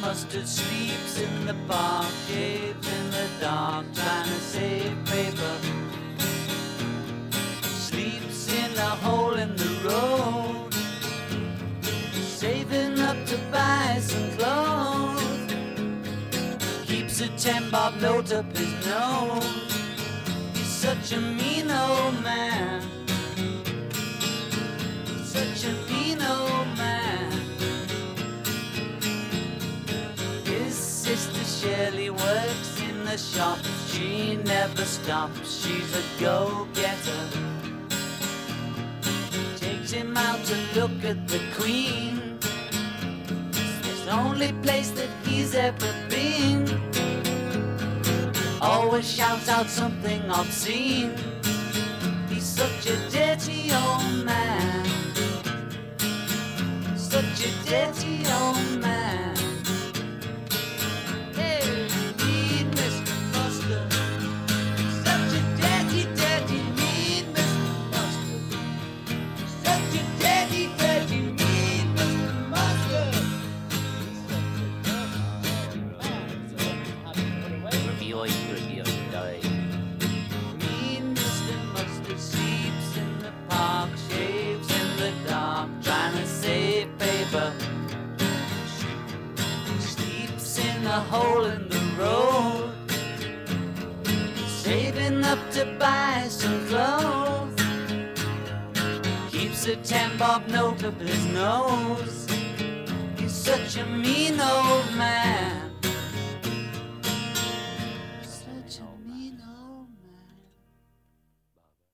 Mustard sleeps in the park, shaves in the dark, trying to save paper. Sleeps in a hole in the road, saving up to buy some clothes. Keeps a 10-bob note up his nose. He's such a mean old man, such a mean old man. His sister Shirley works in the shop. She never stops, she's a go-getter. Takes him out to look at the Queen. It's the only place that he's ever been. Always shouts out something obscene. He's such a dirty old man, such a dirty old man. Hey, mean Mr. Mustard, such a dirty, dirty, mean Mr. Mustard, such a dirty, dirty, mean Mr. Mustard. Mean Mr. Mustard sleeps in the park, shaves in the dark, trying to save paper. Sleeps in a hole in the road, saving up to buy some clothes. Keeps a 10-bob note up his nose. He's such a mean old man,